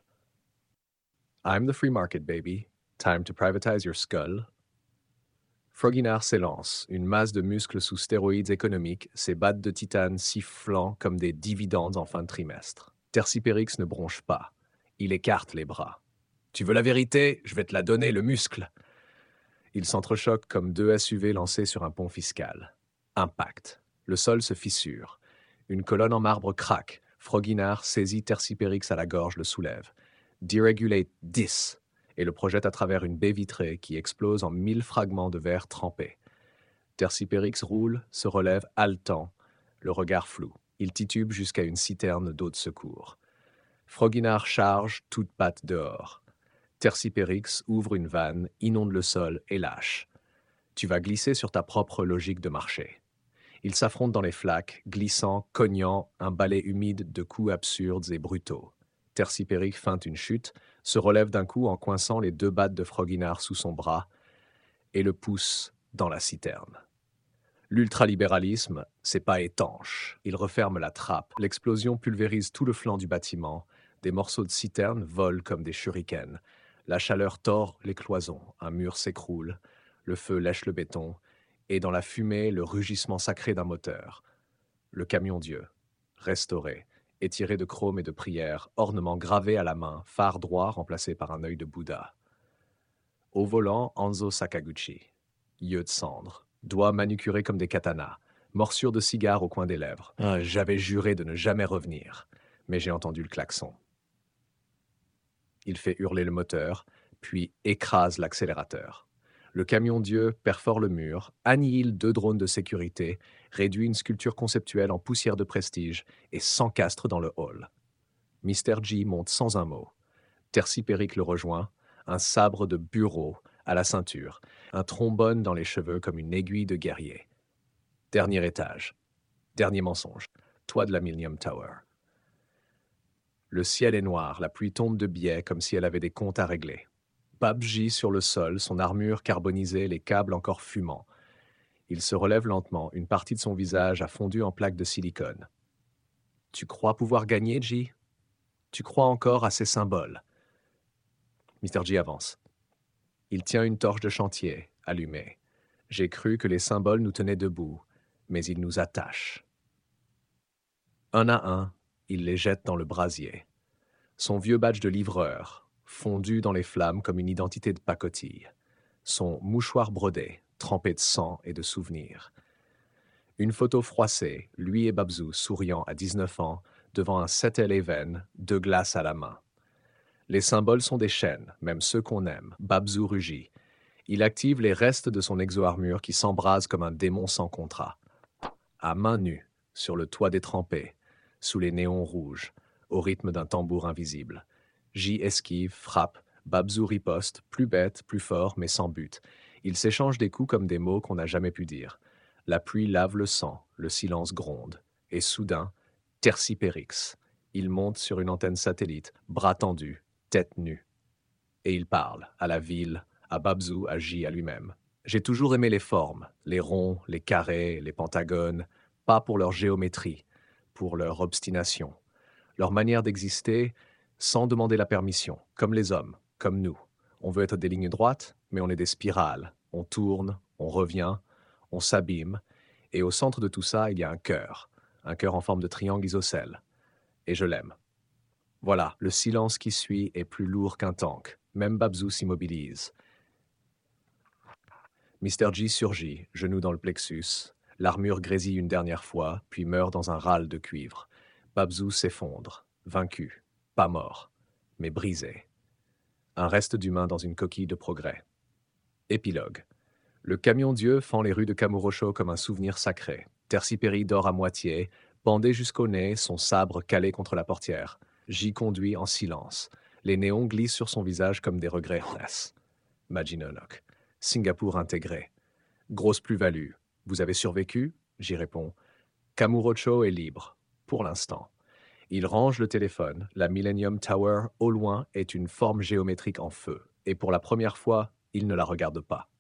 I'm the free market, baby. Time to privatize your skull. Froginard s'élance, une masse de muscles sous stéroïdes économiques, ses battes de titane sifflant comme des dividendes en fin de trimestre. Tercipérix ne bronche pas. Il écarte les bras. Tu veux la vérité? Je vais te la donner, le muscle. Ils s'entrechoquent comme deux S U V lancés sur un pont fiscal. Impact. Le sol se fissure. Une colonne en marbre craque. Froginard saisit Tercipérix à la gorge, le soulève. Deregulate dix et le projette à travers une baie vitrée qui explose en mille fragments de verre trempé. Tercipérix roule, se relève haletant, le regard flou. Il titube jusqu'à une citerne d'eau de secours. Froginard charge, toute patte dehors. Tercipérix ouvre une vanne, inonde le sol et lâche. Tu vas glisser sur ta propre logique de marché. Ils s'affrontent dans les flaques, glissant, cognant, un balai humide de coups absurdes et brutaux. Tercipérix feinte une chute, se relève d'un coup en coinçant les deux battes de Froginard sous son bras et le pousse dans la citerne. L'ultralibéralisme, c'est pas étanche. Il referme la trappe. L'explosion pulvérise tout le flanc du bâtiment. Des morceaux de citerne volent comme des shurikens. La chaleur tord les cloisons. Un mur s'écroule. Le feu lèche le béton. Et dans la fumée, le rugissement sacré d'un moteur. Le camion-dieu, restauré, étiré de chrome et de prière, ornement gravé à la main, phare droit remplacé par un œil de Bouddha. Au volant, Anzo Sakaguchi. Yeux de cendre, doigts manucurés comme des katanas, morsures de cigare au coin des lèvres. Ah, j'avais juré de ne jamais revenir, mais j'ai entendu le klaxon. Il fait hurler le moteur, puis écrase l'accélérateur. Le camion-dieu perfore le mur, annihile deux drones de sécurité, réduit une sculpture conceptuelle en poussière de prestige et s'encastre dans le hall. Mister G monte sans un mot. Tercipérix le rejoint, un sabre de bureau à la ceinture, un trombone dans les cheveux comme une aiguille de guerrier. Dernier étage. Dernier mensonge. Toit de la Millennium Tower. Le ciel est noir, la pluie tombe de biais comme si elle avait des comptes à régler. Bab gît sur le sol, son armure carbonisée, les câbles encore fumants. Il se relève lentement, une partie de son visage a fondu en plaques de silicone. « Tu crois pouvoir gagner, G? Tu crois encore à ces symboles ?» Mister G avance. Il tient une torche de chantier, allumée. J'ai cru que les symboles nous tenaient debout, mais ils nous attachent. Un à un, il les jette dans le brasier. Son vieux badge de livreur, fondu dans les flammes comme une identité de pacotille. Son mouchoir brodé, trempé de sang et de souvenirs. Une photo froissée, lui et Babzou souriant à dix-neuf ans, devant un sept Eleven, de glace à la main. Les symboles sont des chaînes, même ceux qu'on aime. Babzou rugit. Il active les restes de son exo-armure qui s'embrase comme un démon sans contrat. À main nue, sur le toit détrempé, sous les néons rouges, au rythme d'un tambour invisible. J esquive, frappe, Babzou riposte, plus bête, plus fort, mais sans but. Ils s'échangent des coups comme des mots qu'on n'a jamais pu dire. La pluie lave le sang, le silence gronde. Et soudain, Tercipérix. Il monte sur une antenne satellite, bras tendus, tête nue. Et il parle, à la ville, à Babzou, à J, à lui-même. J'ai toujours aimé les formes, les ronds, les carrés, les pentagones, pas pour leur géométrie, pour leur obstination, leur manière d'exister sans demander la permission, comme les hommes, comme nous. On veut être des lignes droites, mais on est des spirales. On tourne, on revient, on s'abîme, et au centre de tout ça, il y a un cœur, un cœur en forme de triangle isocèle. Et je l'aime. Voilà, le silence qui suit est plus lourd qu'un tank. Même Babzou s'immobilise. Mister G surgit, genou dans le plexus. L'armure grésille une dernière fois, puis meurt dans un râle de cuivre. Babzou s'effondre, vaincu, pas mort, mais brisé. Un reste d'humain dans une coquille de progrès. Épilogue. Le camion Dieu fend les rues de Kamurocho comme un souvenir sacré. Tercipéry dort à moitié, bandé jusqu'au nez, son sabre calé contre la portière. J'y conduis en silence. Les néons glissent sur son visage comme des regrets. Majinonok. Singapour intégré. Grosse plus-value. Vous avez survécu? J'y réponds. Kamurocho est libre. Pour l'instant. Il range le téléphone. La Millennium Tower, au loin, est une forme géométrique en feu. Et pour la première fois, il ne la regarde pas.